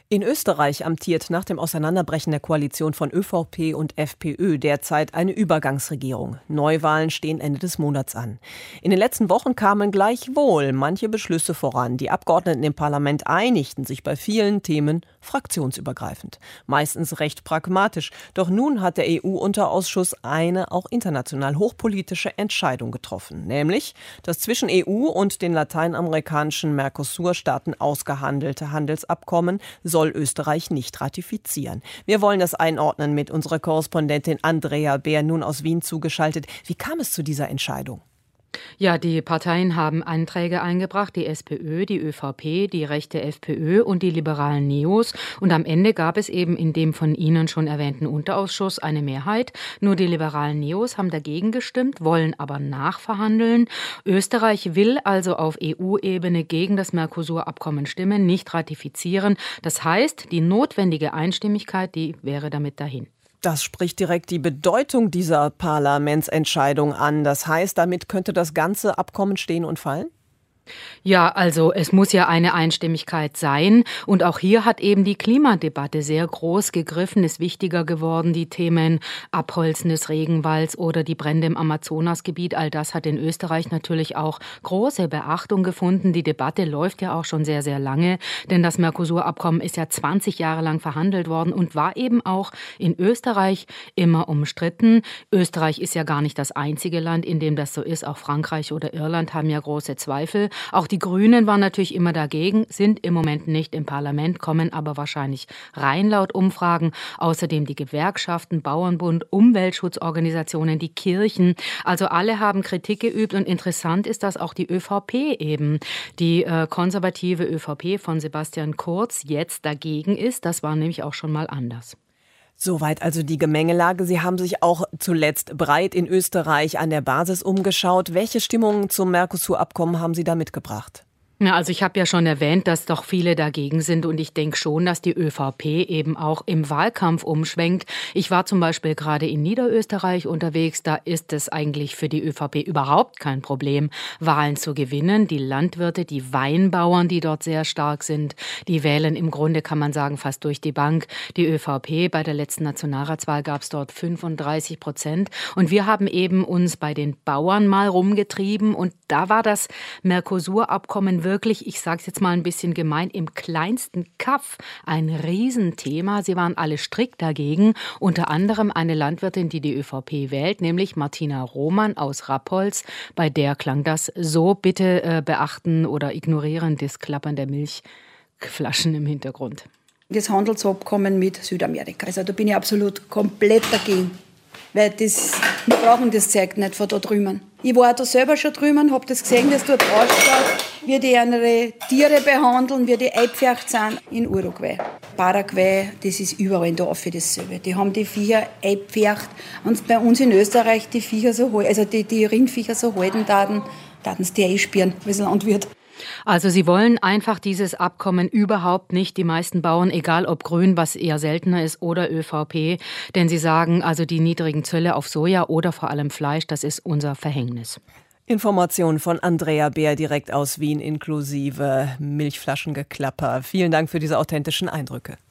In Österreich amtiert nach dem Auseinanderbrechen der Koalition von ÖVP und FPÖ derzeit eine Übergangsregierung. Neuwahlen stehen Ende des Monats an. In den letzten Wochen kamen gleichwohl manche Beschlüsse voran. Die Abgeordneten im Parlament einigten sich bei vielen Themen fraktionsübergreifend. Meistens recht pragmatisch. Doch nun hat der EU-Unterausschuss eine auch international hochpolitische Entscheidung getroffen. Nämlich das zwischen EU und den lateinamerikanischen Mercosur-Staaten ausgehandelte Handelsabkommen soll Österreich nicht ratifizieren. Wir wollen das einordnen mit unserer Korrespondentin Andrea Beer, nun aus Wien zugeschaltet. Wie kam es zu dieser Entscheidung? Ja, die Parteien haben Anträge eingebracht, die SPÖ, die ÖVP, die rechte FPÖ und die liberalen Neos. Und am Ende gab es eben in dem von Ihnen schon erwähnten Unterausschuss eine Mehrheit. Nur die liberalen Neos haben dagegen gestimmt, wollen aber nachverhandeln. Österreich will also auf EU-Ebene gegen das Mercosur-Abkommen stimmen, nicht ratifizieren. Das heißt, die notwendige Einstimmigkeit, die wäre damit dahin. Das spricht direkt die Bedeutung dieser Parlamentsentscheidung an. Das heißt, damit könnte das ganze Abkommen stehen und fallen? Ja, also es muss ja eine Einstimmigkeit sein. Und auch hier hat eben die Klimadebatte sehr groß gegriffen, ist wichtiger geworden. Die Themen Abholzen des Regenwalds oder die Brände im Amazonasgebiet, all das hat in Österreich natürlich auch große Beachtung gefunden. Die Debatte läuft ja auch schon sehr, sehr lange, denn das Mercosur-Abkommen ist ja 20 Jahre lang verhandelt worden und war eben auch in Österreich immer umstritten. Österreich ist ja gar nicht das einzige Land, in dem das so ist. Auch Frankreich oder Irland haben ja große Zweifel. Auch die Grünen waren natürlich immer dagegen, sind im Moment nicht im Parlament, kommen aber wahrscheinlich rein laut Umfragen. Außerdem die Gewerkschaften, Bauernbund, Umweltschutzorganisationen, die Kirchen. Also alle haben Kritik geübt und interessant ist, dass auch die ÖVP eben, die konservative ÖVP von Sebastian Kurz jetzt dagegen ist. Das war nämlich auch schon mal anders. Soweit also die Gemengelage. Sie haben sich auch zuletzt breit in Österreich an der Basis umgeschaut. Welche Stimmungen zum Mercosur-Abkommen haben Sie da mitgebracht? Ja, also ich habe ja schon erwähnt, dass doch viele dagegen sind und ich denke schon, dass die ÖVP eben auch im Wahlkampf umschwenkt. Ich war zum Beispiel gerade in Niederösterreich unterwegs, da ist es eigentlich für die ÖVP überhaupt kein Problem, Wahlen zu gewinnen. Die Landwirte, die Weinbauern, die dort sehr stark sind, die wählen im Grunde, kann man sagen, fast durch die Bank. Die ÖVP, bei der letzten Nationalratswahl gab es dort 35%. Und wir haben eben uns bei den Bauern mal rumgetrieben und da war das Mercosur-Abkommen wirklich, ich sage es jetzt mal ein bisschen gemein, im kleinsten Kaff ein Riesenthema. Sie waren alle strikt dagegen. Unter anderem eine Landwirtin, die die ÖVP wählt, nämlich Martina Roman aus Rappolz. Bei der klang das so. Bitte beachten oder ignorieren das Klappern der Milchflaschen im Hintergrund. Das Handelsabkommen mit Südamerika. Also da bin ich absolut komplett dagegen. Weil wir brauchen das Zeug nicht von da drüben. Ich war da selber schon drüben, habe das gesehen, wie es dort ausschaut, wie die ihre Tiere behandeln, wie die eingepfercht sind in Uruguay. Paraguay, das ist überall da für dasselbe. Die haben die Viecher eingepfercht und bei uns in Österreich die Viecher so halten, also die Rindviecher so halten, taten sie die einspüren als Landwirt. Also Sie wollen einfach dieses Abkommen überhaupt nicht, die meisten Bauern, egal ob grün, was eher seltener ist, oder ÖVP, denn Sie sagen, also die niedrigen Zölle auf Soja oder vor allem Fleisch, das ist unser Verhängnis. Informationen von Andrea Beer direkt aus Wien inklusive Milchflaschengeklapper. Vielen Dank für diese authentischen Eindrücke.